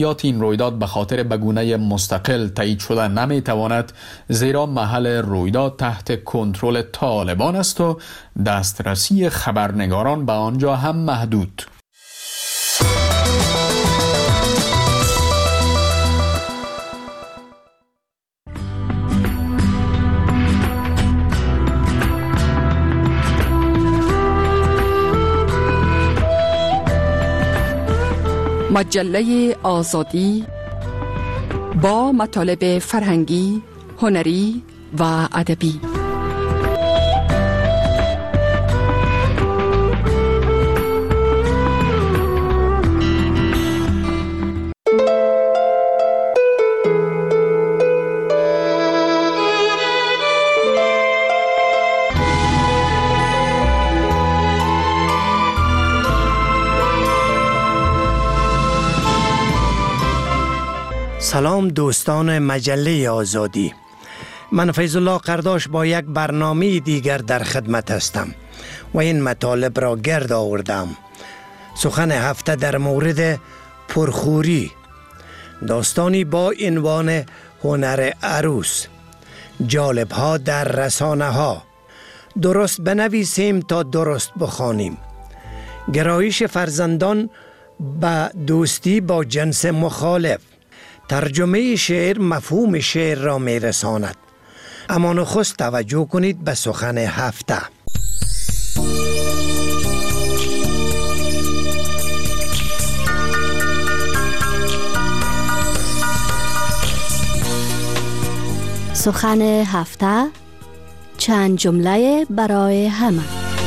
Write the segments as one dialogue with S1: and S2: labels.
S1: یات این رویداد به خاطر به گونه مستقل تایید شده نمیتواند، زیرا محل رویداد تحت کنترل طالبان است و دسترسی خبرنگاران به آنجا هم محدود.
S2: مجله آزادی با مطالب فرهنگی، هنری و ادبی.
S3: سلام دوستان مجله آزادی، من فیض الله قرداش با یک برنامه دیگر در خدمت هستم و این مطالب را گرد آوردم. سخن هفته در مورد پرخوری، داستانی با عنوان هنر عروس، جالب ها در رسانه ها، درست بنویسیم تا درست بخوانیم، گرایش فرزندان به دوستی با جنس مخالف، ترجمه شعر مفهوم شعر را می رساند. اما نخست توجه کنید به سخن هفته.
S4: سخن هفته، چند جمله برای همه.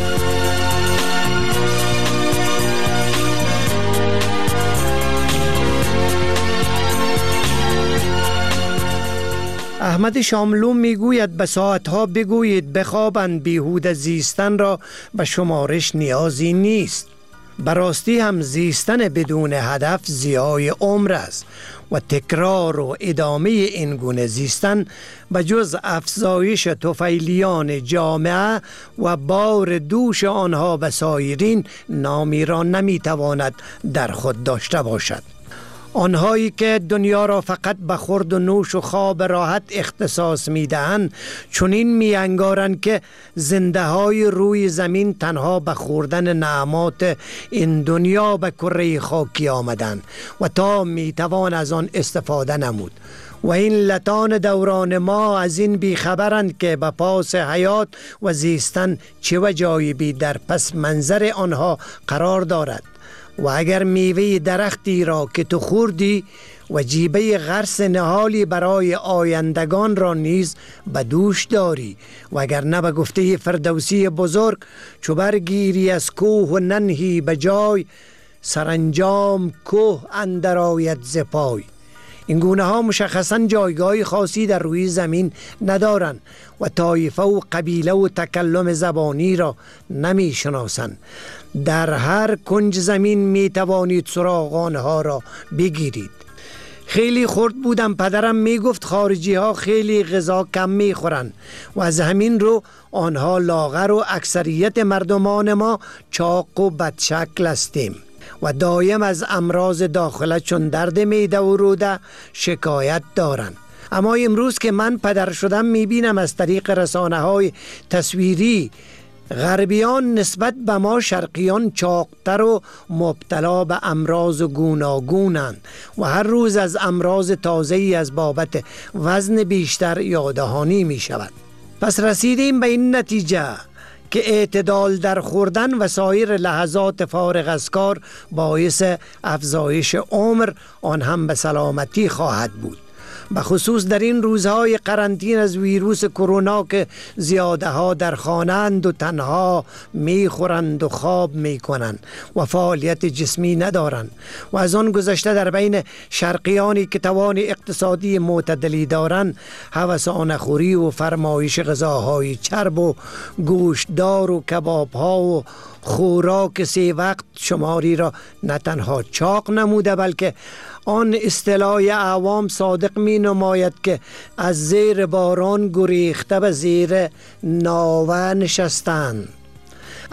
S3: احمد شاملو میگوید به ساعتها بگویید بخوابند، بیهوده زیستن را به شمارش نیازی نیست. براستی هم زیستن بدون هدف ضیاع عمر است و تکرار و ادامه این گونه زیستن به جز افزایش طفیلیان جامعه و بار دوش آنها به سایرین نامی را نمیتواند در خود داشته باشد. آنهایی که دنیا را فقط به خورد و نوش و خواب راحت اختصاص میدهند چنین میانگارند که زنده های روی زمین تنها به خوردن نعمات این دنیا به کره خاکی آمدند و تا میتوان از آن استفاده نمود. و این لطان دوران ما از این بیخبرند که به پاس حیات و زیستن چه وجایبی در پس منظر آنها قرار دارد. و اگر میوه درختی را که تو خوردی و جیبه غرس نهالی برای آیندگان را نیز به دوش داری، و اگر نه به گفته فردوسی بزرگ چو برگیری از کوه و ننهی به جای، سرانجام کوه اندر آید ز پای. این گونه ها مشخصاً جایگاه خاصی در روی زمین ندارند و طایفه و قبیله و تکلم زبانی را نمی شناسند. در هر کنج زمین می توانید سراغ آنها را بگیرید. خیلی خرد بودم، پدرم می گفت خارجی ها خیلی غذا کم می خورند و از همین رو آنها لاغر و اکثریت مردمان ما چاق و بدشکل هستیم و دایم از امراض داخله چون درد معده و روده شکایت دارند. اما امروز که من پدر شدم میبینم از طریق رسانه های تصویری غربیان نسبت به ما شرقیان چاقتر و مبتلا به امراض گوناگونند و هر روز از امراض تازه‌ای از بابت وزن بیشتر یادهانی می شود. پس رسیدیم به این نتیجه که اعتدال در خوردن و سایر لحظات فارغ از کار باعث افزایش عمر، آن هم به سلامتی خواهد بود. به خصوص در این روزهای قرنطینه از ویروس کرونا که زیاده ها در خانه‌اند و تنها میخورند و خواب میکنند و فعالیت جسمی ندارند و از آن گذشته در بین شرقیانی که توان اقتصادی معتدلی دارند هوسانه‌خوری و فرمایش غذاهای چرب و گوشتدار و کباب‌ها و خوراک 3 وقت شماری را نه تنها چاق نموده بلکه آن اصطلاح عوام صادق می نماید که از زیر باران گریخته به زیر ناوه نشستند.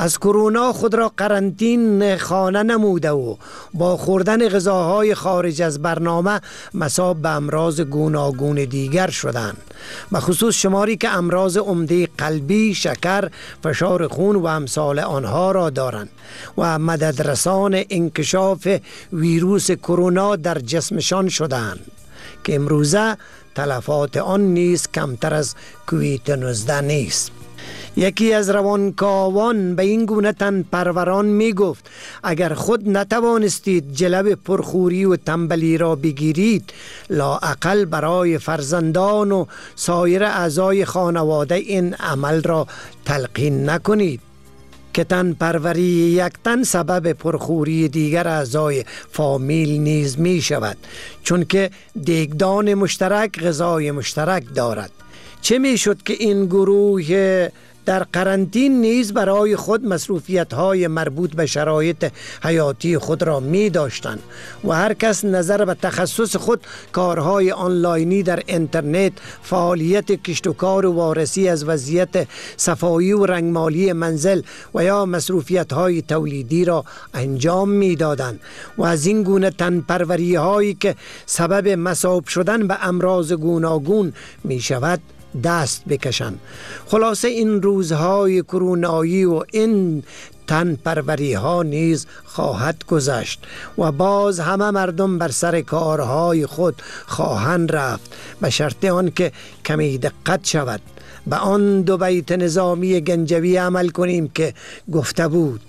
S3: از کرونا خود را قرنطین خانه نموده و با خوردن غذاهای خارج از برنامه مصاب به امراض گوناگون دیگر شدند، به خصوص شماری که امراض عمده قلبی، شکر، فشار خون و امثال آنها را دارند و مددرسان انکشاف ویروس کرونا در جسمشان شدند که امروزه تلفات آن نیز کمتر از کووید 19 نیست. یکی از روانکاوان به این گونه تن پروران می گفت اگر خود نتوانستید جلب پرخوری و تنبلی را بگیرید، لااقل برای فرزندان و سایر اعضای خانواده این عمل را تلقین نکنید که تن پروری یک تن سبب پرخوری دیگر اعضای فامیل نیز می شود، چون که دیگدان مشترک غذای مشترک دارد. چه می شد که این گروه در قرنطین نیز برای خود مصروفیت‌های مربوط به شرایط حیاتی خود را می داشتند و هر کس نظر به تخصص خود کارهای آنلاینی در اینترنت، فعالیت کشت و کار و وارسی از وضعیت صفایی و رنگمالی منزل و یا مصروفیت‌های تولیدی را انجام می دادند و از این گونه تنپروری هایی که سبب مصاب شدن به امراض گوناگون می شود دست بکشند. خلاصه این روزهای کرونایی و این تن پروری ها نیز خواهد گذشت و باز همه مردم بر سر کارهای خود خواهند رفت، به شرط آن که کمی دقت شود. به آن دو بیت نظامی گنجوی عمل کنیم که گفته بود: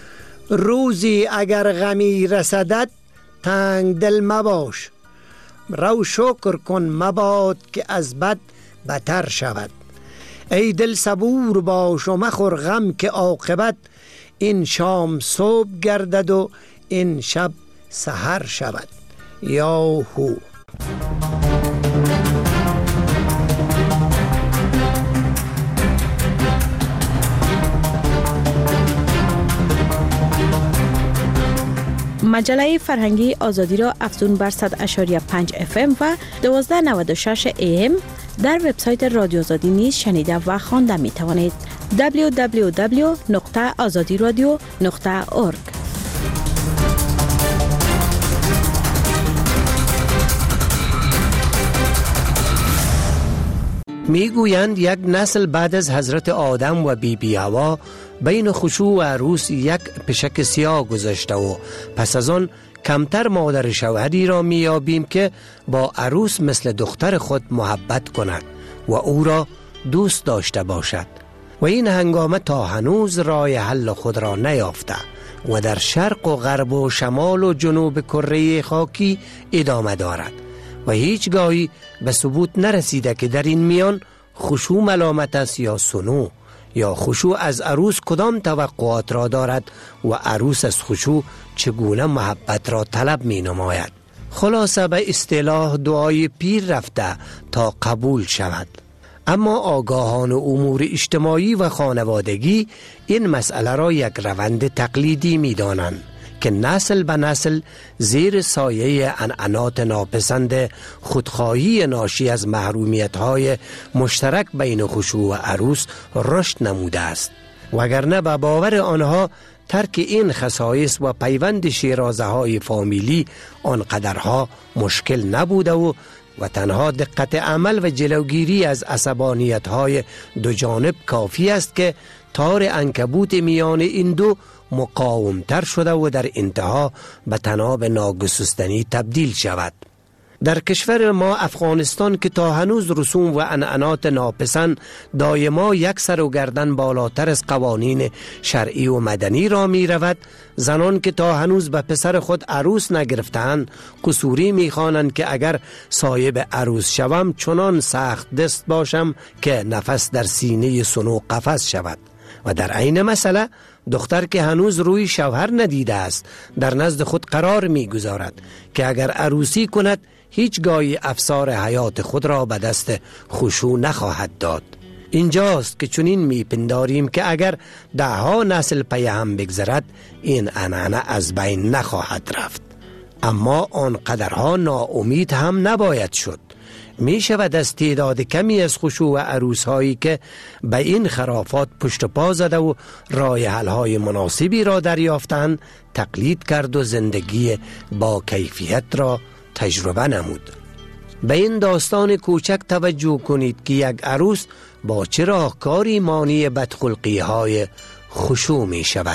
S3: روزی اگر غمی رسدت تنگ دل مباش، رو شکر کن مباد که از بد بتر شود. ای دل صبور باش و مخور غم که عاقبت این شام صبح گردد و این شب سحر شود. یاهو.
S5: مجله فرهنگی آزادی را افزون بر 100.5 FM و 1296 AM در وبسایت رادیو آزادی نیز شنیده و خوانده می توانید. www.azadiradio.org.
S3: میگویند یک نسل بعد از حضرت آدم و بی حوا بین خشوع و عروس یک پشک سیاه گذاشته و پس از آن کمتر مادر شوهری را میابیم که با عروس مثل دختر خود محبت کند و او را دوست داشته باشد و این هنگامه تا هنوز راه حل خود را نیافته و در شرق و غرب و شمال و جنوب کره خاکی ادامه دارد و هیچگاهی به ثبوت نرسیده که در این میان خشوع ملامت است یا صنوع، یا خشوع از عروس کدام توقعات را دارد و عروس از خشوع چگونه محبت را طلب می نماید. خلاصه به اصطلاح دعای پیر رفته تا قبول شود. اما آگاهان امور اجتماعی و خانوادگی این مسئله را یک روند تقلیدی می دانند که نسل به نسل زیر سایه عنعنات ناپسند خودخواهی ناشی از محرومیت‌های مشترک بین خشوع و عروس رشد نموده است، وگرنه به باور آنها ترک این خصایص و پیوند شیرازه‌های فامیلی آنقدرها مشکل نبوده و تنها دقت عمل و جلوگیری از عصبانیت‌های دو جانب کافی است که تار عنکبوت میان این دو مقاومتر شده و در انتها به طناب ناگسستنی تبدیل شود. در کشور ما افغانستان که تا هنوز رسوم و عنعنات ناپسند دایما یک سر و گردن بالاتر از قوانین شرعی و مدنی را می رود، زنان که تا هنوز به پسر خود عروس نگرفتند قصوری می خوانند که اگر صاحب عروس شوم چنان سخت دست باشم که نفس در سینه صنوع قفس شود. و در عین مسئله دختر که هنوز روی شوهر ندیده است در نزد خود قرار می گذارد که اگر عروسی کند هیچگاهی افسار حیات خود را به دست خشوع نخواهد داد. اینجاست که چنین می پنداریم که اگر 10 نسل پی هم بگذرد این عنعنه از بین نخواهد رفت. اما آنقدرها ناامید هم نباید شد، می شود از تعداد کمی از خشوع عروس هایی که به این خرافات پشت پا زده و راه حل های مناسبی را دریافتند تقلید کرد و زندگی با کیفیت را تجربه نمود. به این داستان کوچک توجه کنید که یک عروس با چه راهکاری مانع بدخلقی های خشوع می شود.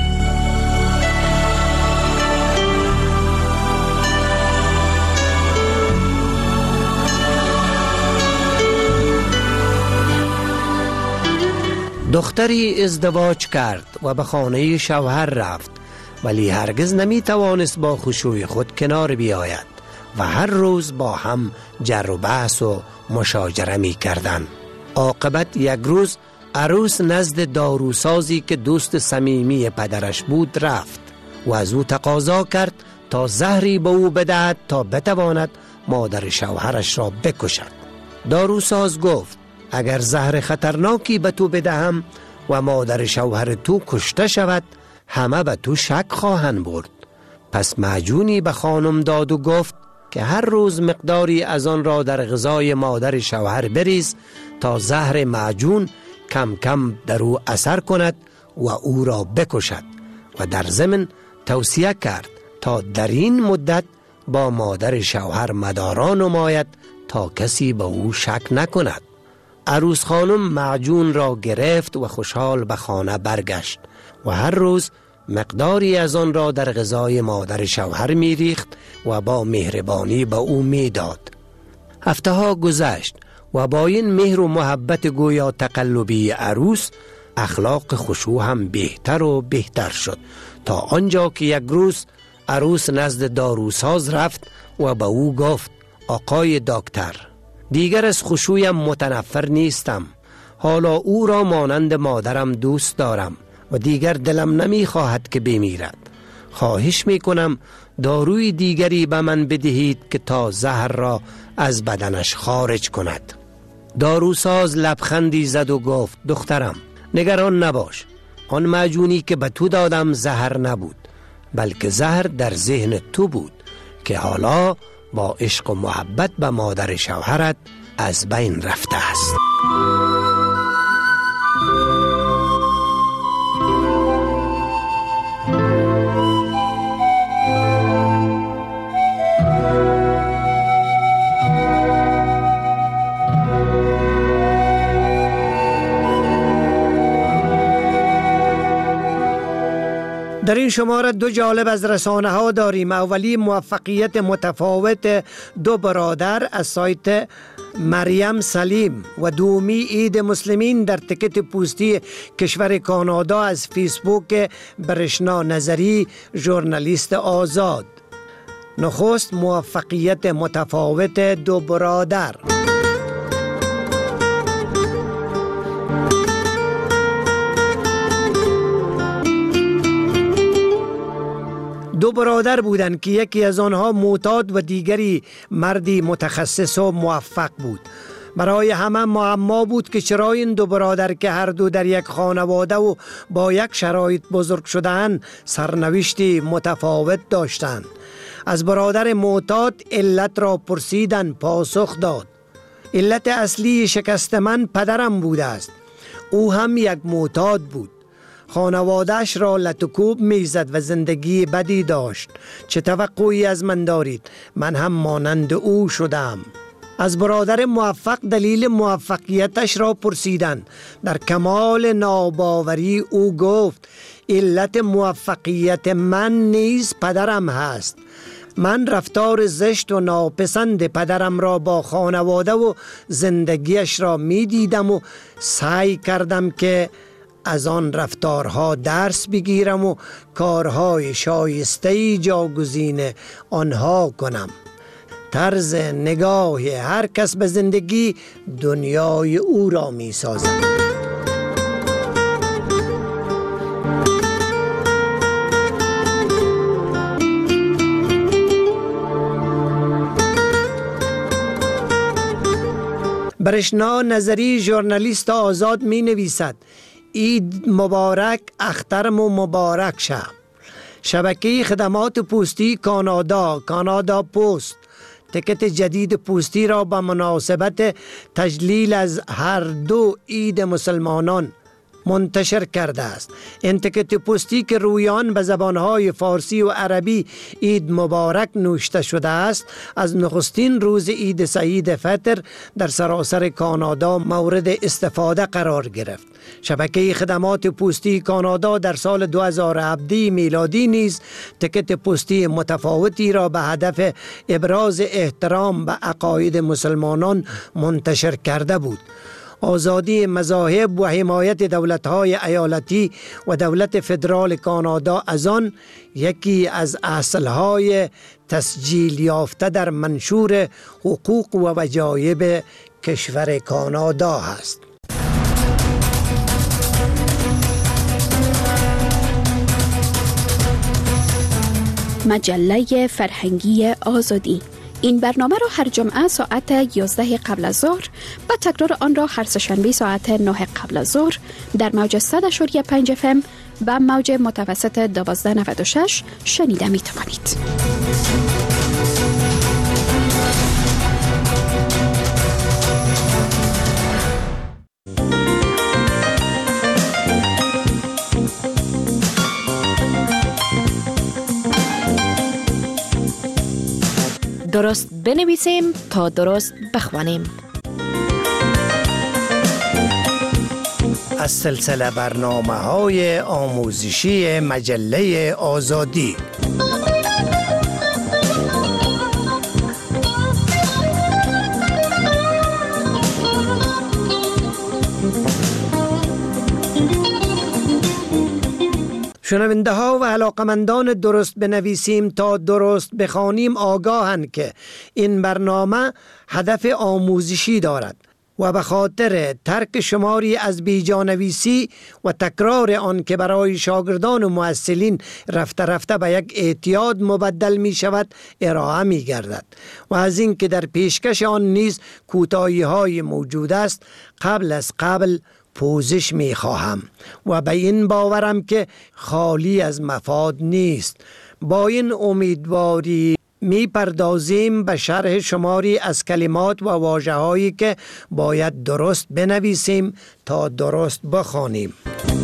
S3: دختری ازدواج کرد و به خانه شوهر رفت، ولی هرگز نمی توانست با خشوع خود کنار بیاید و هر روز با هم جر و بحث و مشاجره می کردند. عاقبت یک روز عروس نزد داروسازی که دوست صمیمی پدرش بود رفت و از او تقاضا کرد تا زهری به او بدهد تا بتواند مادر شوهرش را بکشد. داروساز گفت اگر زهر خطرناکی به تو بدهم و مادر شوهر تو کشته شود همه به تو شک خواهند برد. پس معجونی به خانم داد و گفت که هر روز مقداری از آن را در غذای مادر شوهر بریز تا زهر معجون کم کم در او اثر کند و او را بکشد و در ضمن توصیه کرد تا در این مدت با مادر شوهر مدارا نماید تا کسی به او شک نکند. عروس خانم معجون را گرفت و خوشحال به خانه برگشت و هر روز مقداری از آن را در غذای مادر شوهر می ریخت و با مهربانی به او می داد. هفته ها گذشت و با این مهر و محبت گویا تقلبی عروس اخلاق خشوع هم بهتر و بهتر شد تا آنجا که یک روز عروس نزد داروساز رفت و به او گفت آقای دکتر دیگر از خشوعم متنفر نیستم، حالا او را مانند مادرم دوست دارم و دیگر دلم نمی خواهد که بمیرد. خواهش می کنم داروی دیگری به من بدهید که تا زهر را از بدنش خارج کند. داروساز لبخندی زد و گفت دخترم نگران نباش، آن معجونی که به تو دادم زهر نبود بلکه زهر در ذهن تو بود که حالا با عشق و محبت به مادر شوهرت از بین رفته است. در این شماره دو جالب از رسانه ها داریم. اولی موفقیت متفاوت دو برادر از سایت مریم سلیم و دومی عید مسلمین در تکت پوستی کشور کانادا از فیسبوک برشنا نظری ژورنالیست آزاد. نخست موفقیت متفاوت دو برادر. دو برادر بودند که یکی از آنها معتاد و دیگری مردی متخصص و موفق بود. برای همه معما بود که چرا این دو برادر که هر دو در یک خانواده و با یک شرایط بزرگ شدند سرنوشتی متفاوت داشتند. از برادر معتاد علت را پرسیدند، پاسخ داد علت اصلی شکست من پدرم بوده است. او هم یک معتاد بود. خانواده‌اش را لطکوب میزد و زندگی بدی داشت. چه توقعی از من دارید؟ من هم مانند او شدم. از برادر موفق دلیل موفقیتش را پرسیدند. در کمال ناباوری او گفت علت موفقیت من نیز پدرم هست. من رفتار زشت و ناپسند پدرم را با خانواده و زندگیش را می دیدم و سعی کردم که از آن رفتارها درس بگیرم و کارهای شایسته جاگزین آنها کنم. طرز نگاه هر کس به زندگی دنیای او را می سازد. برشنا نظری ژورنالیست آزاد می نویسد عید مبارک، اخترم مبارک شب. شبکه خدمات پستی کانادا پست تکت جدید پوستی را به مناسبت تجلیل از هر دو عید مسلمانان منتشر کرده است. این تکت پوستی که روی آن به زبانهای فارسی و عربی عید مبارک نوشته شده است، از نخستین روز عید سعید فطر در سراسر کانادا مورد استفاده قرار گرفت. شبکه خدمات پستی کانادا در سال 2017 میلادی نیز تکت پستی متفاوتی را به هدف ابراز احترام به عقاید مسلمانان منتشر کرده بود. آزادی مذاهب و حمایت دولت‌های ایالتی و دولت فدرال کانادا از آن یکی از اصل‌های تسجیل یافته در منشور حقوق و وجایب کشور کانادا است.
S5: مجله فرهنگی آزادی. این برنامه را هر جمعه ساعت 11 قبل از ظهر و تکرار آن را هر سه‌شنبه ساعت 9 قبل از ظهر در موج 100.5 FM و موج متوسط 1296 شنیده می توانید.
S6: درست بنویسیم تا درست بخوانیم.
S3: از سلسله برنامه‌های آموزشی مجله آزادی. شنونده ها و علاقمندان درست بنویسیم تا درست بخوانیم آگاهند که این برنامه هدف آموزشی دارد و به خاطر ترک شماری از بیجانویسی و تکرار آن که برای شاگردان و محصلین رفته رفته به یک اعتیاد مبدل می شود ارائه می گردد و از این که در پیشکش آن نیز کوتاهی های موجود است قبل پوزش می خواهم و به این باورم که خالی از مفاد نیست. با این امیدواری می پردازیم به شرح شماری از کلمات و واژه هایی که باید درست بنویسیم تا درست بخوانیم.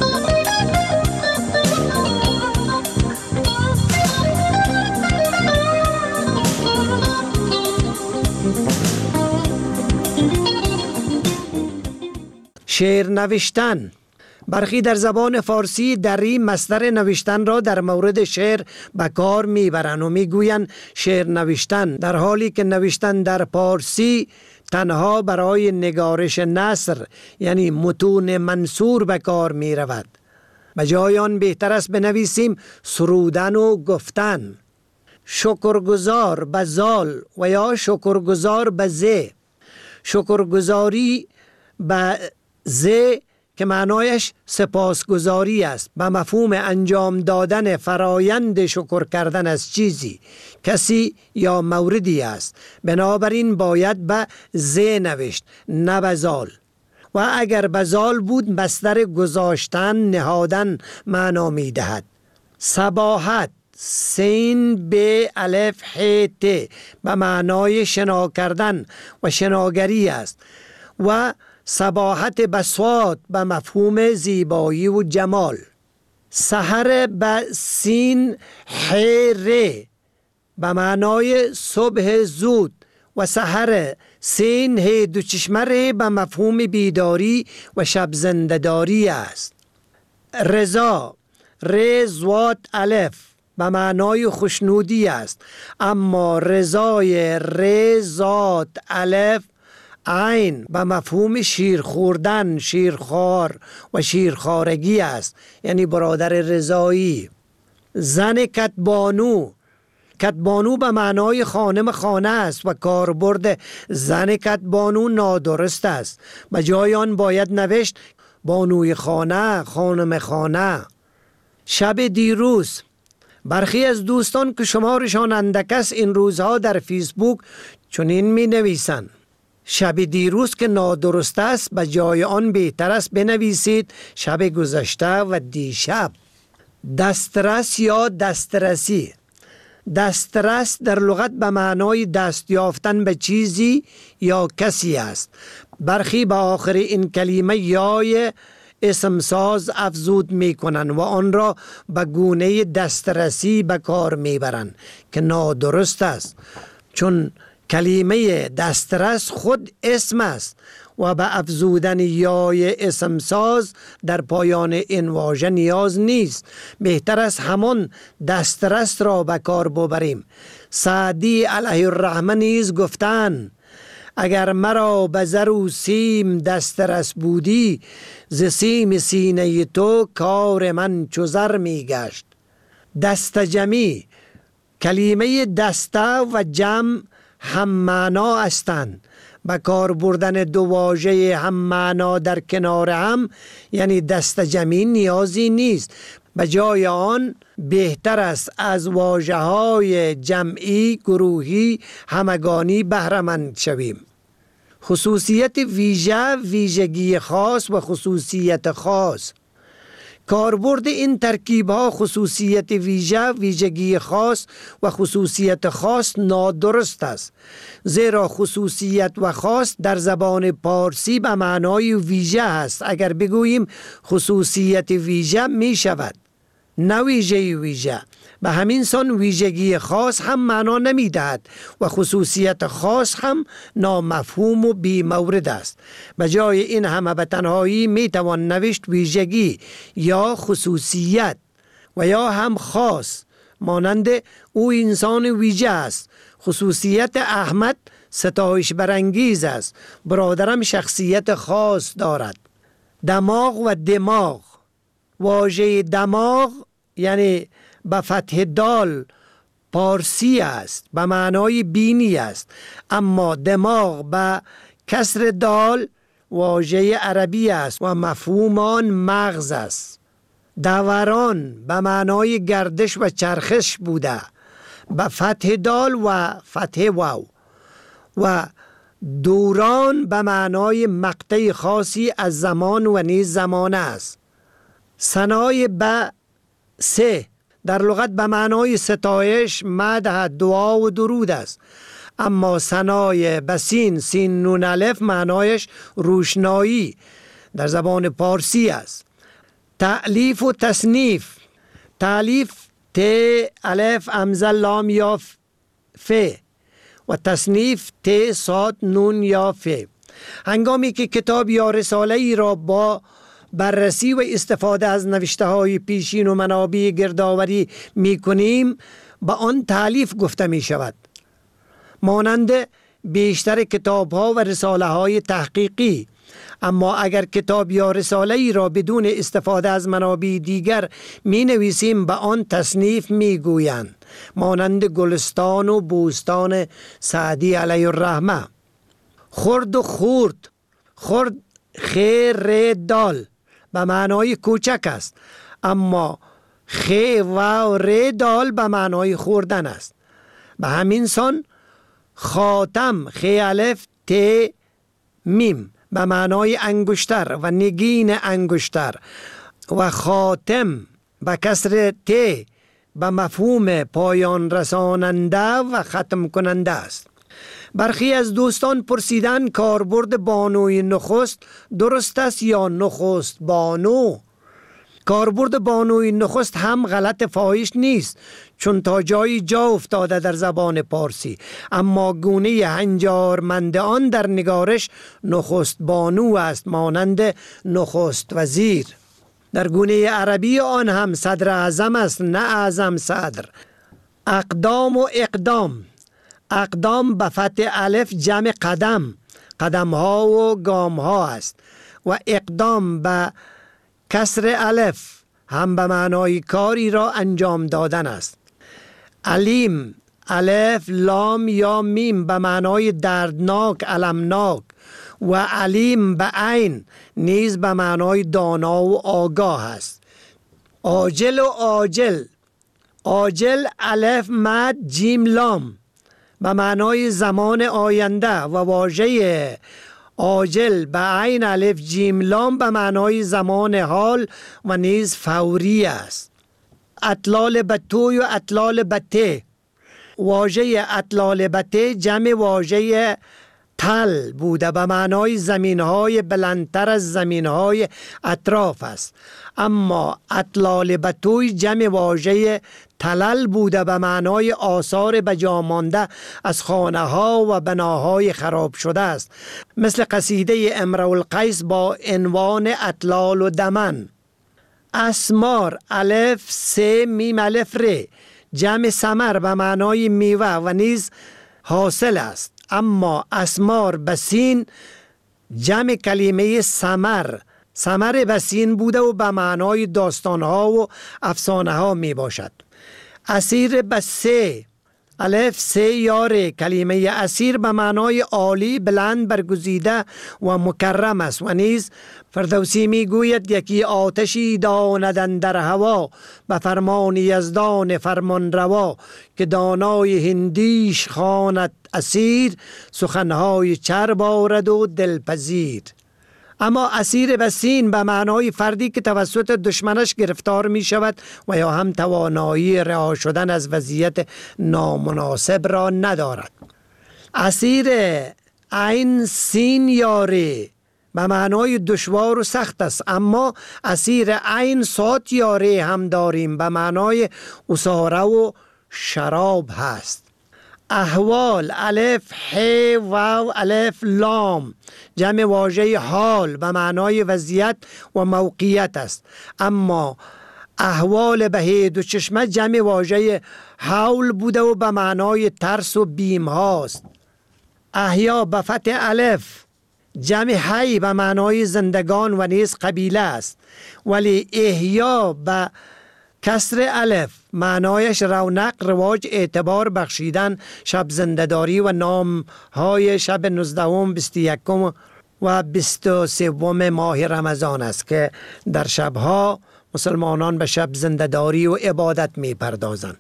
S3: شعر نوشتن. برخی در زبان فارسی دری مصدر نوشتن را در مورد شعر به کار میبرند و میگویند شعر نوشتن، در حالی که نوشتن در فارسی تنها برای نگارش نثر یعنی متون منثور به کار می رود. به جای آن بهتر است بنویسیم سرودن و گفتن. شکرگزار به زال و یا شکرگزار به زه. شکرگزاری به زه که معنایش سپاسگزاری است، به مفهوم انجام دادن فرایند شکر کردن از چیزی، کسی یا موردی است. بنابراین باید به زه نوشت نه به زال. و اگر به زال بود مصدر گذاشتن نهادن معنا می دهد. صباحت سین به الف ح ت به معنای شنا کردن و شناگری است و صباحت بسوات به مفهوم زیبایی و جمال. سحر به سین حیر به معنای صبح زود و سحر سین ه دو چشمه به مفهوم بیداری و شب زنده‌داری است. رضا رزوات الف به معنای خوشنودی است، اما رضای رزات الف عین به مفهوم شیر خوردن، شیرخوار و شیرخوارگی است، یعنی برادر رضایی. زن کتبانو، کتبانو به معنای خانم خانه است و کاربرد زن کتبانو نادرست است. به جای آن باید نوشت بانوی خانه، خانم خانه. شب دیروز. برخی از دوستان که شمارشان اندک است این روزها در فیسبوک چنین می نویسند: شب دیروز که نادرست است، به جای آن بهتر است بنویسید شب گذشته و دیشب. دسترس یا دسترسی. دسترس در لغت به معنای دست یافتن به چیزی یا کسی است. برخی به آخر این کلمه یای اسمساز افزود می کنند و آن را به گونه دسترسی به کار می برند که نادرست است، چون کلمه دسترس خود اسم است و به افزودن یای اسمساز در پایان این واژه نیاز نیست. بهتر است همان دسترس را به کار ببریم. سعدی علیه الرحمه نیز گفتند اگر مرا به زر و سیم دسترس بودی، ز سیم سینه تو کار من چو زر می گشت. دست جمعی، کلمه دسته و جمع هم معنا هستند. به کار بردن دو واژه هم معنا در کنار هم یعنی دست جمعی نیازی نیست. به جای آن بهتر است از واژه‌های جمعی گروهی همگانی بهره مند شویم. خصوصیت ویژه، ویژگی خاص و خصوصیت خاص. کاربرد این ترکیب ها خصوصیت ویژه، ویژگی خاص و خصوصیت خاص نادرست است، زیرا خصوصیت و خاص در زبان پارسی به معنای ویژه است. اگر بگوییم خصوصیت ویژه می شود نه ویژه ویژه. به همین سان ویژگی خاص هم معنا نمی دهد و خصوصیت خاص هم نامفهوم و بی مورد است. به جای این همه به تنهایی می توان نوشت ویژگی یا خصوصیت و یا هم خاص، مانند او انسان ویژه است. خصوصیت احمد ستایش برانگیز است، برادرم شخصیت خاص دارد. دماغ و دماغ. واژه دماغ یعنی به فتح دال پارسی است، به معنای بینی است، اما دماغ به کسر دال واژه عربی است و مفهوم آن مغز است. دوران به معنای گردش و چرخش بوده، به فتح دال و فتح واو، و دوران به معنای مقطع خاصی از زمان و نیز زمانه است. ثنای به سه در لغت به معنای ستایش، مدح، دعا و درود است، اما ثنای به سین، سین نون الف معنایش روشنایی در زبان پارسی است. تألیف و تصنیف. تألیف ت الف همزه لام یا ف و تصنیف ت صاد نون یا ف. هنگامی که کتاب یا رساله ای را با بررسی و استفاده از نوشته های پیشین و منابع گردآوری می کنیم به آن تألیف گفته می شود، مانند بیشتر کتاب ها و رساله های تحقیقی. اما اگر کتاب یا رساله ای را بدون استفاده از منابع دیگر می نویسیم به آن تصنیف می گویند، مانند گلستان و بوستان سعدی علیه الرحمه. خرد و خورد. خرد خیر ر دال به معنای کوچک است، اما خ و ر دال به معنای خوردن است. به همین سان خاتم خ الف ت میم به معنای انگشتر و نگین انگشتر و خاتم به کسر ت به مفهوم پایان رساننده و ختم کننده است. برخی از دوستان پرسیدن کاربرد بانوی نخست درست است یا نخست بانو؟ کاربرد بانوی نخست هم غلط فاحش نیست، چون تا جایی جا افتاده در زبان پارسی، اما گونه هنجارمند آن در نگارش نخست بانو است، مانند نخست وزیر. در گونه عربی آن هم صدر اعظم است، نه اعظم صدر. اقدام و اقدام. اقدام به فتح الف جمع قدم، قدم ها و گام ها است، و اقدام به کسر الف هم به معنای کاری را انجام دادن است. علیم الف لام یا میم به معنای دردناک، المناک، و علیم به عین نیز به معنای دانا و آگاه است. عاجل و عاجل. عاجل الف مد جیم لام به معنای زمان آینده و واژه عاجل به عین الف جیم لام به معنای زمان حال و نیز فوری است. اطلال به توی و اطلال به ته. واژه اطلالبته جمع واژه تل بوده به معنای زمینهای بلندتر از زمینهای اطراف است، اما اطلالبتوی جمع واژه تلل بوده به معنای آثار بجامانده از خانه ها و بناهای خراب شده است، مثل قصیده امرؤ القیس با عنوان اطلال و دمن. اسمار الف سه میم الف ر جمع ثمر به معنای میوه و نیز حاصل است، اما اسمار بسین جمع کلمه ثمر بسین بوده و به معنای داستانها و افسانه ها می باشد. اسیر بسه الف سه یاره کلمه اسیر به معنای عالی، بلند، برگزیده و مکرم است و نیز فردوسی می گوید یکی آتشی داندن در هوا به فرمان یزدان فرمان روا که دانای هندیش خواند اسیر سخنهای چرب آرد و دلپذیر. اما اسیر بسین به معنای فردی که توسط دشمنش گرفتار می شود و یا هم توانایی رها شدن از وضعیت نامناسب را ندارد. اسیر عین سین یاره به معنای دشوار و سخت است، اما اسیر عین صاد یاره هم داریم به معنای اساره و شراب هست. احوال الف ح واو الف لام جمع واژه حال به معنای وضعیت و موقعیت است، اما احوال به دو چشمه جمع واژه حول بوده و به معنای ترس و بیم هاست. احیا به فتح الف جمع حی به معنای زندگان و نیز قبیله است، ولی احیا به کسر الف معنایش رونق، رواج، اعتبار بخشیدن، شب زنده‌داری و نام های شب 19 21 و 23 ماه رمضان است که در شبها مسلمانان به شب زنده‌داری و عبادت می پردازند.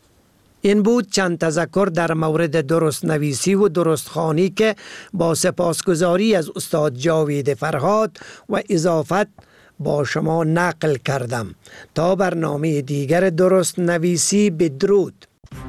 S3: این بود چند تذکر در مورد درست نویسی و درست خوانی که با سپاسگزاری از استاد جاوید فرهاد و اضافت با شما نقل کردم. تا برنامه دیگر درست نویسی، بدرود.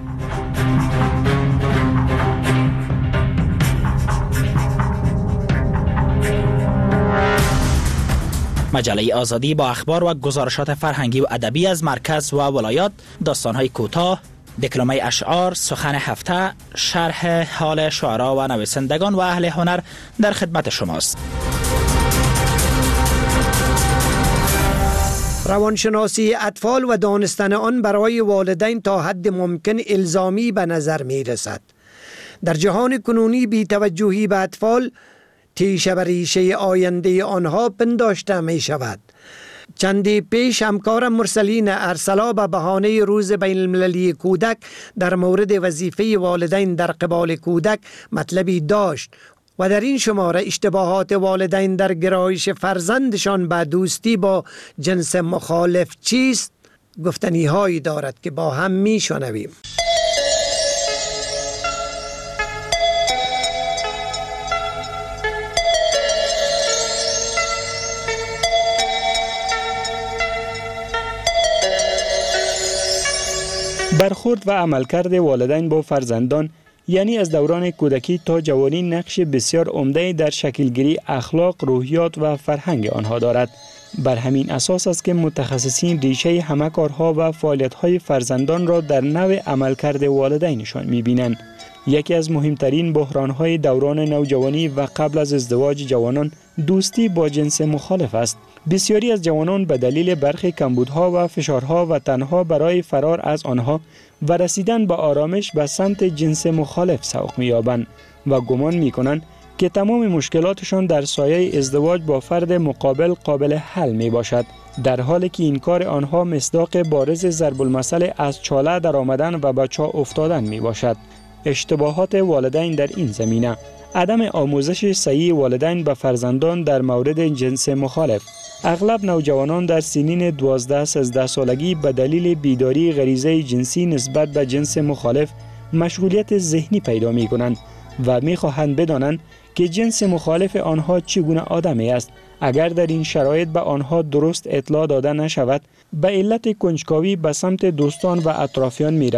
S7: مجله آزادی با اخبار و گزارشات فرهنگی و ادبی از مرکز و ولایات، داستان‌های کوتاه، دکلمه اشعار، سخن هفته، شرح حال شعرا و نویسندگان و اهل هنر در خدمت شماست.
S3: روانشناسی اطفال و دانستن آن برای والدین تا حد ممکن الزامی به نظر می رسد. در جهان کنونی بی‌توجهی به اطفال تیشه بر ریشه آینده آنها پنداشته می شود. چندی پیش همکارم مرسلین ارسلا به بهانه روز بین المللی کودک در مورد وظیفه والدین در قبال کودک مطلبی داشت و در این شماره اشتباهات والدین در گرایش فرزندشان به دوستی با جنس مخالف چیست گفتنی هایی دارد که با هم می شنویم.
S8: برخورد و عملکرد والدین با فرزندان، یعنی از دوران کودکی تا جوانی، نقش بسیار عمده در شکلگیری اخلاق، روحیات و فرهنگ آنها دارد. بر همین اساس است که متخصصین ریشه همه کارها و فعالیت‌های فرزندان را در نوع عملکرد والدینشان می‌بینند. یکی از مهمترین بحران‌های دوران نوجوانی و قبل از ازدواج جوانان دوستی با جنس مخالف است. بسیاری از جوانان به دلیل برخی کمبودها و فشارها و تنها برای فرار از آنها و رسیدن به آرامش به سمت جنس مخالف سوق می‌یابند و گمان می‌کنند که تمام مشکلاتشان در سایه ازدواج با فرد مقابل قابل حل میباشد، در حالی که این کار آنها مصداق بارز ضرب المثل از چاله در آمدن و به چاه افتادن میباشد. اشتباهات والدین در این زمینه: عدم آموزش صحیح والدین به فرزندان در مورد جنس مخالف. اغلب نوجوانان در سنین 12-13 سالگی به دلیل بیداری غریزه جنسی نسبت به جنس مخالف مشغولیت ذهنی پیدا می کنند و می خواهند بدانند که جنس مخالف آنها چگونه آدمی است. اگر در این شرایط به آنها درست اطلاع داده نشود، به علت کنجکاوی به سمت دوستان و اطرافیان می روند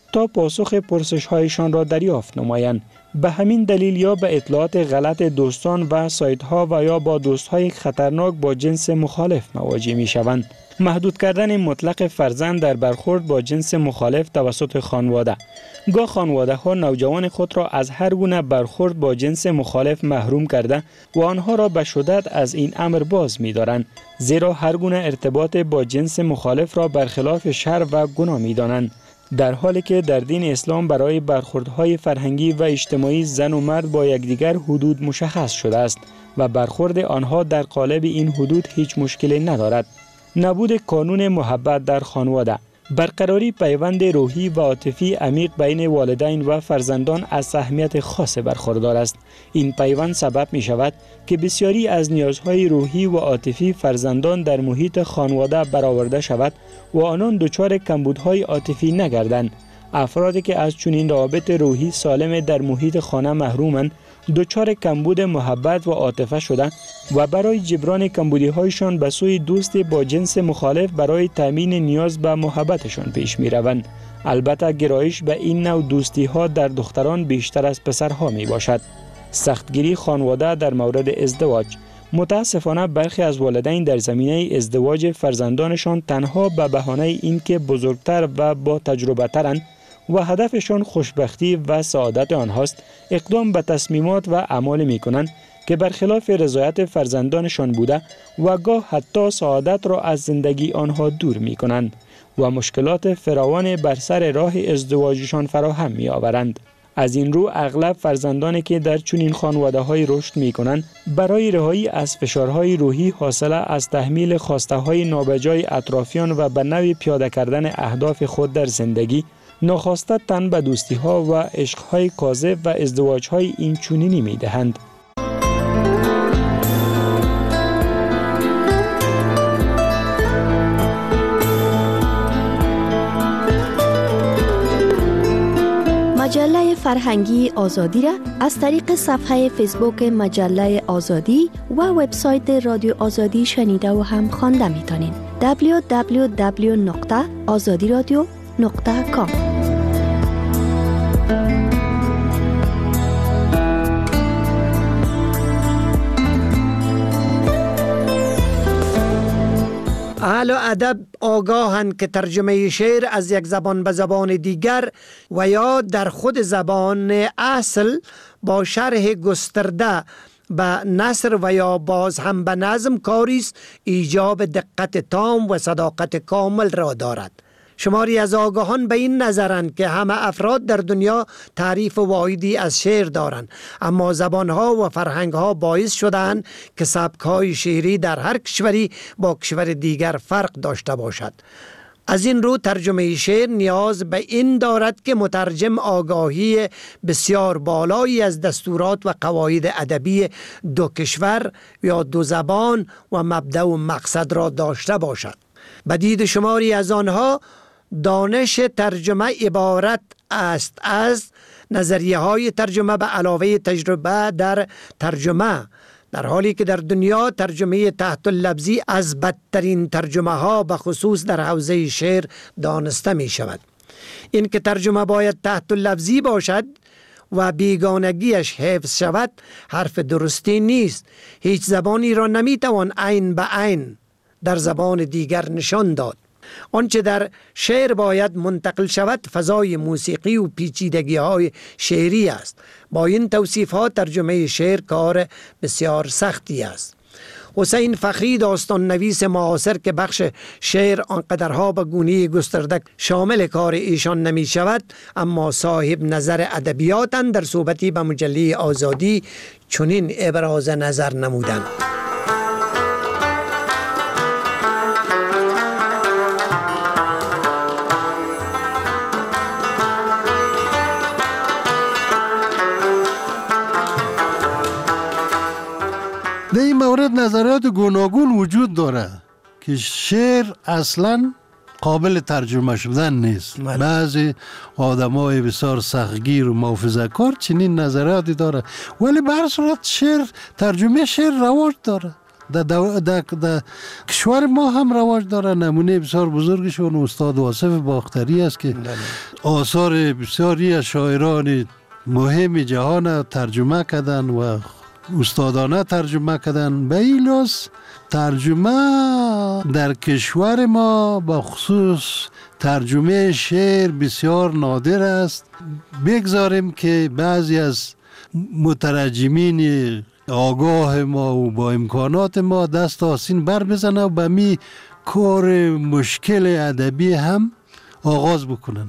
S8: تا پاسخ پرسش‌هایشان را دریافت نمایند. به همین دلیل یا به اطلاعات غلط دوستان و سایت‌ها و یا با دوست‌های خطرناک با جنس مخالف مواجه می‌شوند. محدود کردن مطلق فرزند در برخورد با جنس مخالف توسط خانواده. گاه خانواده‌ها نوجوان خود را از هر گونه برخورد با جنس مخالف محروم کرده و آنها را به شدت از این امر باز می‌دارند، زیرا هر گونه ارتباط با جنس مخالف را برخلاف شرع و گناه می‌دانند. در حالی که در دین اسلام برای برخوردهای فرهنگی و اجتماعی زن و مرد با یکدیگر حدود مشخص شده است و برخورد آنها در قالب این حدود هیچ مشکلی ندارد. نبود قانون محبت در خانواده. برقراری پیوند روحی و عاطفی عمیق بین والدین و فرزندان از اهمیت خاص برخوردار است. این پیوند سبب می شود که بسیاری از نیازهای روحی و عاطفی فرزندان در محیط خانواده برآورده شود و آنان دچار کمبودهای عاطفی نگردند. افرادی که از چنین روابط روحی سالم در محیط خانه محرومند، دچار کمبود محبت و عاطفه شده و برای جبران کمبودی‌هایشان به سوی دوست با جنس مخالف برای تامین نیاز به محبتشان پیش می‌روند. البته گرایش به این نوع دوستی‌ها در دختران بیشتر از پسرها می‌باشد. سختگیری خانواده در مورد ازدواج. متاسفانه برخی از والدین در زمینه ازدواج فرزندانشان تنها به بهانه اینکه بزرگتر و با تجربه ترند و هدفشان خوشبختی و سعادت آنهاست، اقدام به تصمیمات و اعمال می‌کنند که برخلاف رضایت فرزندانشان بوده و گاه حتی سعادت را از زندگی آنها دور می‌کنند و مشکلات فراوان بر سر راه ازدواجشان فراهم می‌آورند. از این رو اغلب فرزندانی که در چنین خانواده‌های رشد می‌کنند برای رهایی از فشارهای روحی حاصل از تحمیل خواسته‌های نابجای اطرافیان و به نوعی پیاده کردن اهداف خود در زندگی، ناخواسته تن به دوستی‌ها و عشق‌های کاذب و ازدواج‌های این چنینی می‌دهند.
S4: مجله فرهنگی آزادی را از طریق صفحه فیسبوک مجله آزادی و وبسایت رادیو آزادی شنیده و هم خوانده می‌تونین. www.azadiradio.com.
S3: اهل ادب آگاهند که ترجمه شعر از یک زبان به زبان دیگر و یا در خود زبان اصل با شرح گسترده به نثر و یا باز هم به نظم کاری است ایجاب دقت تام و صداقت کامل را دارد. شماری از آگاهان به این نظرند که همه افراد در دنیا تعریف واحدی از شعر دارند، اما زبانها و فرهنگها باعث شدند که سبکهای شعری در هر کشوری با کشور دیگر فرق داشته باشد. از این رو ترجمه شعر نیاز به این دارد که مترجم آگاهی بسیار بالایی از دستورات و قواعد ادبی دو کشور یا دو زبان و مبدأ و مقصد را داشته باشد. به دید شماری از آنها دانش ترجمه عبارت است از نظریه های ترجمه به علاوه تجربه در ترجمه، در حالی که در دنیا ترجمه تحت اللفظی از بدترین ترجمه ها به خصوص در حوزه شعر دانسته می شود. این که ترجمه باید تحت اللفظی باشد و بیگانگیش حفظ شود حرف درستی نیست. هیچ زبانی را نمی توان عین به عین در زبان دیگر نشان داد. آنچه در شعر باید منتقل شود فضای موسیقی و پیچیدگی های شعری است. با این توصیف ها ترجمه شعر کار بسیار سختی است. حسین فخری داستان نویس معاصر که بخش شعر آنقدرها به گونه گسترده شامل کار ایشان نمی شود، اما صاحب نظر ادبیاتند، در صحبتی به مجله آزادی چنین ابراز نظر نمودند:
S9: در این مورد نظریات گوناگون وجود داره که شعر اصلا قابل ترجمه شدن نیست. بعضی آدمای بسیار سختگیر و محافظه‌کار چنین نظریاتی داره، ولی به هر صورت شعر، ترجمه شعر رواج داره در کشور ما هم رواج داره. نمونه بسیار بزرگشون استاد واصف باختری است که آثار بسیاری از شاعران مهم جهان ترجمه کردن و استادانه ترجمه کردن. به این لحاظ ترجمه در کشور ما با خصوص ترجمه شعر بسیار نادر است. بگذاریم که بعضی از مترجمین آگاه ما و با امکانات ما دست آستین بر بزنه و به می کار مشکل ادبی هم آغاز بکنن.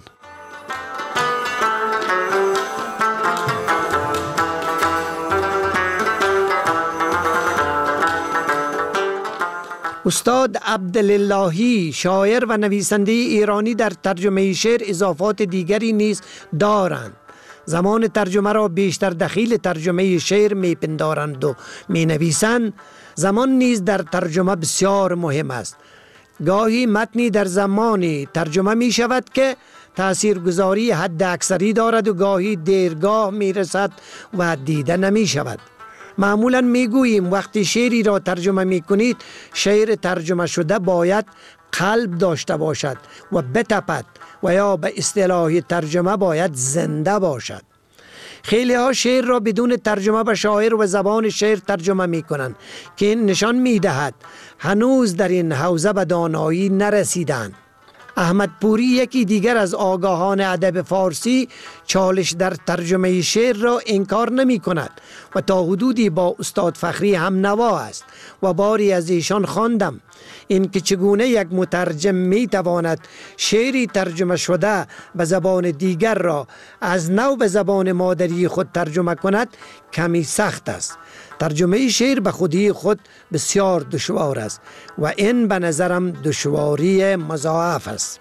S3: استاد عبداللهی شاعر و نویسنده ایرانی در ترجمه شعر اضافات دیگری نیز دارند. زمان ترجمه را بیشتر دخیل ترجمه شعر می پندارند و می نویسند. زمان نیز در ترجمه بسیار مهم است. گاهی متنی در زمانی ترجمه می شود که تاثیرگذاری حد اکثری دارد و گاهی دیرگاه می رسد و دیده نمی شود. معمولا می گوییم وقتی شعری را ترجمه می کنید شعر ترجمه شده باید قلب داشته باشد و بتپد و یا به اصطلاح ترجمه باید زنده باشد. خیلی ها شعر را بدون ترجمه به شاعر و زبان شعر ترجمه می کنند که این نشان می دهد هنوز در این حوزه به دانایی نرسیدند. احمد پوری یکی دیگر از آگاهان ادب فارسی چالش در ترجمه شعر را انکار نمی کند و تا حدودی با استاد فخری هم نوا است و باری از ایشان خواندم اینکه چگونه یک مترجم می تواند شعری ترجمه شده به زبان دیگر را از نو به زبان مادری خود ترجمه کند کمی سخت است. ترجمه شعر به خودی خود بسیار دشوار است و این به نظرم دشواری مضاعف است.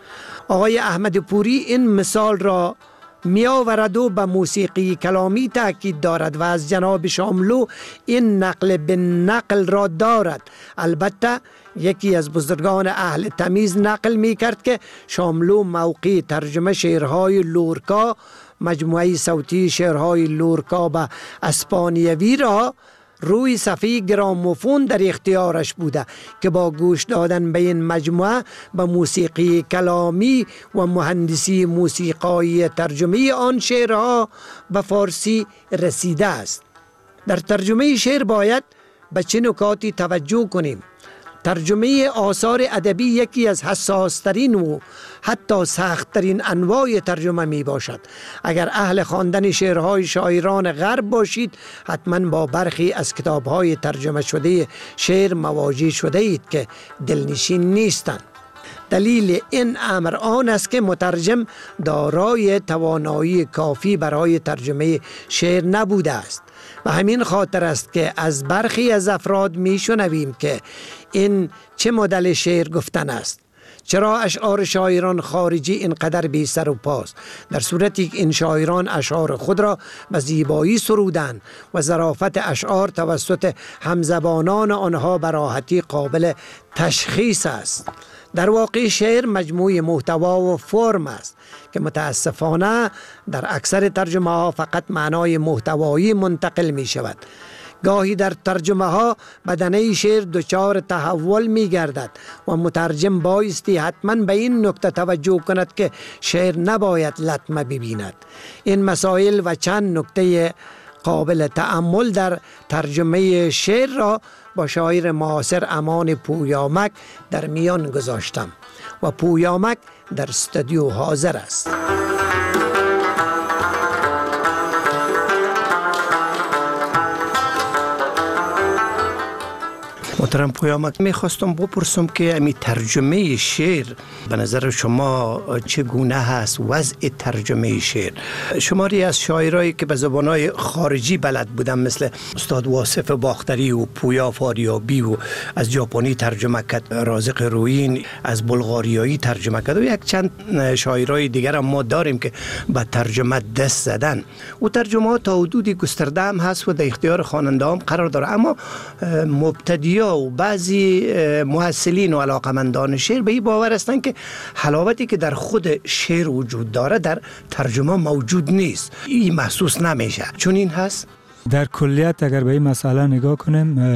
S3: آقای احمد پوری این مثال را می آورد و به موسیقی کلامی تاکید دارد و از جناب شاملو این نقل به نقل را دارد. البته یکی از بزرگان اهل تمیز نقل می کرد که شاملو موقع ترجمه شعرهای لورکا، مجموعه صوتی شعرهای لورکا به اسپانیوی را روی صفحه گراموفون در اختیارش بوده که با گوش دادن به این مجموعه به موسیقی کلامی و مهندسی موسیقایی ترجمه آن شعرها به فارسی رسیده است. در ترجمه شعر باید به چه نکاتی توجه کنیم؟ ترجمه آثار ادبی یکی از حساسترین و حتی سختترین انواع ترجمه می باشد. اگر اهل خواندن شعرهای شاعران غرب باشید حتما با برخی از کتابهای ترجمه شده شعر مواجه شده اید که دلنشین نیستند. دلیل این امر آن است که مترجم دارای توانایی کافی برای ترجمه شعر نبوده است. و همین خاطر است که از برخی از افراد می شنویم که این چه مدل شعر گفتن است. چرا اشعار شاعران خارجی اینقدر بی سر و پاست، در صورتی که این شاعران اشعار خود را به زیبایی سرودند و ظرافت اشعار توسط همزبانان آنها به راحتی قابل تشخیص است. در واقع شعر مجموعه محتوا و فرم است که متاسفانه در اکثر ترجمه ها فقط معنای محتوایی منتقل می شود. گاهی در ترجمه ها بدنه شعر دچار تحول می گردد و مترجم بایستی حتما به این نکته توجه کند که شعر نباید لطمه ببیند. این مسائل و چند نکته قابل تأمل در ترجمه شعر را با شاعر معاصر امان پویامک در میان گذاشتم و پویامک در استودیو حاضر است. محترم پویامک، میخواستم بپرسم که امی ترجمه شعر به نظر شما چگونه هست؟ وضع ترجمه شعر. شماری از شاعرایی که به زبانهای خارجی بلد بودن مثل استاد واصف باختری و پویا فاریابی و از ژاپنی ترجمه کرد، رازق رویین از بلغاریایی ترجمه کرد و یک چند شاعرای دیگر هم ما داریم که به ترجمه دست زدن و ترجمه ها تا حدودی گسترده هم هست و در اختیار خواننده هم قرار داره. اما مبتدیا و بعضی محصلین و علاقمندان شعر به این باور هستند که حلاوتی که در خود شعر وجود داره در ترجمه موجود نیست، این محسوس نمیشه. چون این هست؟
S10: در کلیت اگر به این مسئله نگاه کنیم،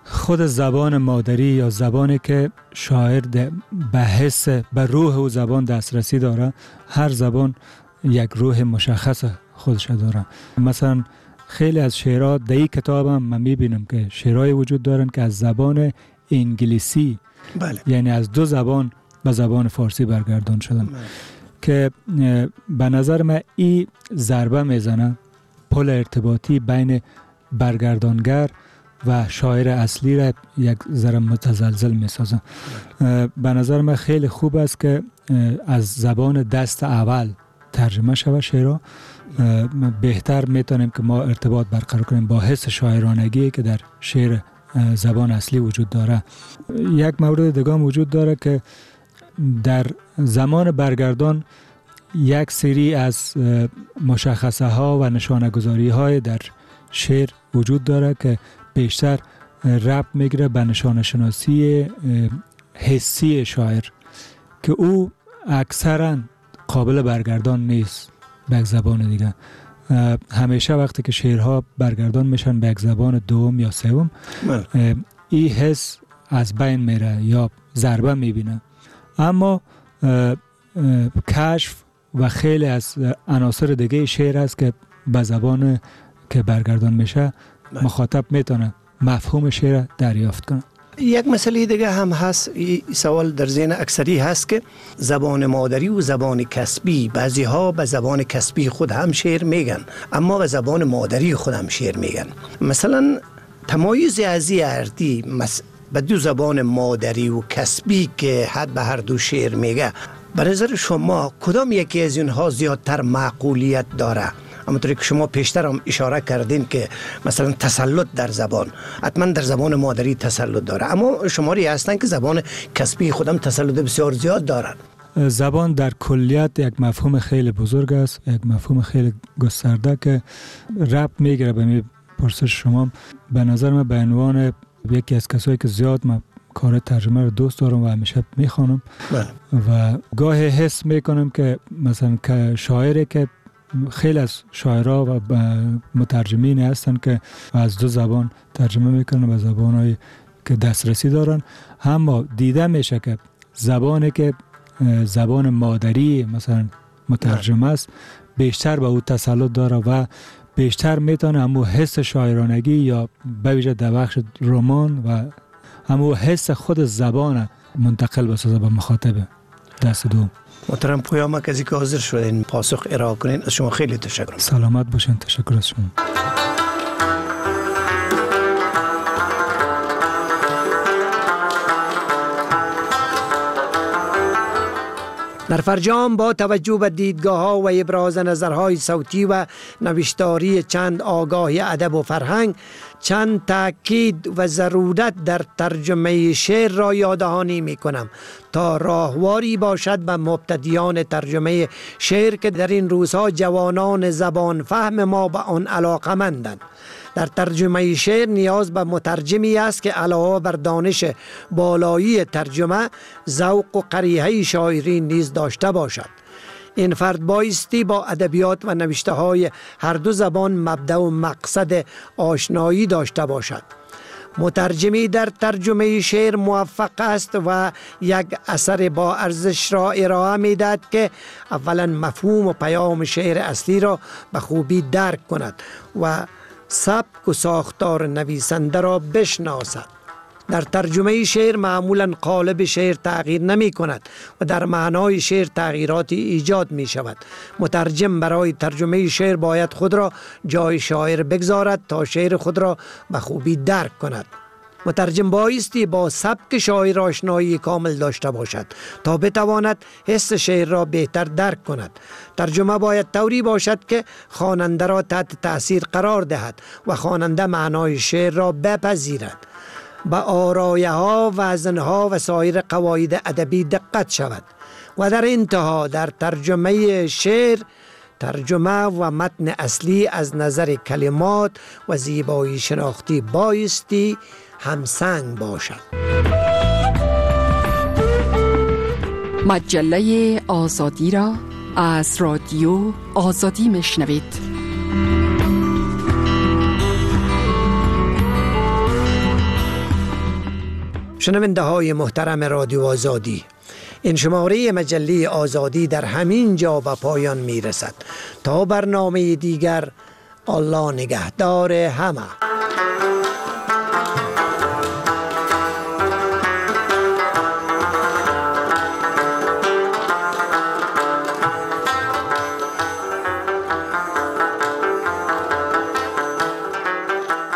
S10: خود زبان مادری یا زبانی که شاعر به حس به روح و زبان دسترسی داره، هر زبان یک روح مشخص خودش داره. مثلا خیلی از شعرها در این کتاب هم من میبینم که شعرهای وجود دارن که از زبان انگلیسی یعنی از دو زبان به زبان فارسی برگردان شدن که به نظر من این ضربه میزنه پل ارتباطی بین برگردانگر و شاعر اصلی را یک ذره متزلزل میسازه. به نظر من خیلی خوب است که از زبان دست اول ترجمه شود شعرها. بهتر میتونیم که ما ارتباط برقرار کنیم با حس شاعرانگی که در شعر زبان اصلی وجود داره. یک مورد دیگه وجود داره که در زمان برگردان یک سری از مشخصه ها و نشانه گذاری های در شعر وجود داره که بیشتر ربط میگیره به نشانه شناسی حسی شاعر که او اکثرا قابل برگردان نیست به یک زبان دیگه. همیشه وقتی که شعرها برگردان میشن به یک زبان دوم یا سوم این حس از بین میره یا ضربه میبینه. اما کشف و خیلی از عناصر دیگه شعر است که به زبان که برگردان میشه مخاطب میتونه مفهوم شعر دریافت کنه.
S3: یک مسئله دیگه هم هست، این سوال در ذهن اکثری هست که زبان مادری و زبان کسبی، بعضی ها به زبان کسبی خود هم شعر میگن اما به زبان مادری خود هم شعر میگن. مثلا تمایز ازی اردی به دو زبان مادری و کسبی که حد به هر دو شعر میگه، به نظر شما کدام یکی از اینها زیادتر معقولیت داره؟ همونطوری که شما پیشتر هم اشاره کردین که مثلا تسلط در زبان، حتما در زبان مادری تسلط داره، اما شماری هستن که زبان کسبی خودم تسلط بسیار زیاد دارن.
S10: زبان در کلیت یک مفهوم خیلی بزرگ است، یک مفهوم خیلی گسترده که ربط میگیره به می پرسش شما. به نظر من به عنوان یکی از کسایی که زیاد من کار ترجمه رو دوست دارم و همیشه میخوانم و گاهی حس میکنم که مثلا که شاعری که خیلی از شاعرها و مترجمین هستن که از دو زبان ترجمه میکنن و زبانهایی که دسترسی دارن، اما دیده میشه که زبانی که زبان مادری مثلا مترجم است بیشتر به او تسلط داره و بیشتر میتونه همون حس شاعرانگی یا به ویژه در بخش رمان و همون حس خود زبان منتقل بسازه به مخاطب دست دوم.
S3: محترم پویا مرکزی که حاضر شدین پاسخ ارائه کنین، از شما خیلی تشکر.
S10: سلامت باشین. تشکر از شما.
S3: در فرجام با توجه به دیدگاه‌ها و ابراز نظرهای صوتی و نوشتاری چند آگاهی ادب و فرهنگ، چند تأکید و ضرورت در ترجمه شعر را یاددهانی می‌کنم تا راهواری باشد به مبتدیان ترجمه شعر که در این روزها جوانان زبان فهم ما به آن علاقه‌مندند. در ترجمه شعر نیاز به مترجمی است که علاوه بر دانش بالایی ترجمه، ذوق و قریحه شاعری نیز داشته باشد. این فرد بایستی با ادبیات و نوشته های هر دو زبان مبدأ و مقصد آشنایی داشته باشد. مترجمی در ترجمه شعر موفق است و یک اثر با ارزش را ارائه می‌دهد که اولا مفهوم و پیام شعر اصلی را به خوبی درک کند و سبک و ساختار نویسنده را بشناسد. در ترجمه شعر معمولا قالب شعر تغییر نمی کند و در معنای شعر تغییراتی ایجاد می شود. مترجم برای ترجمه شعر باید خود را جای شاعر بگذارد تا شعر خود را به خوبی درک کند. مترجم بایستی با سبک شاعر آشنایی کامل داشته باشد تا بتواند حس شعر را بهتر درک کند. ترجمه باید طوری باشد که خواننده را تحت تأثیر قرار دهد و خواننده معنای شعر را بپذیرد. به آرایه ها، وزن ها و سایر قواعد ادبی دقت شود و در انتها در ترجمه شعر ترجمه و متن اصلی از نظر کلمات و زیبایی شناختی بایستی همسنگ باشد.
S2: مجله آزادی را از رادیو آزادی میشنوید.
S3: شنونده های محترم رادیو آزادی، این شماره مجله آزادی در همین جا به پایان می رسد. تا برنامه دیگر، الله نگهدار همه.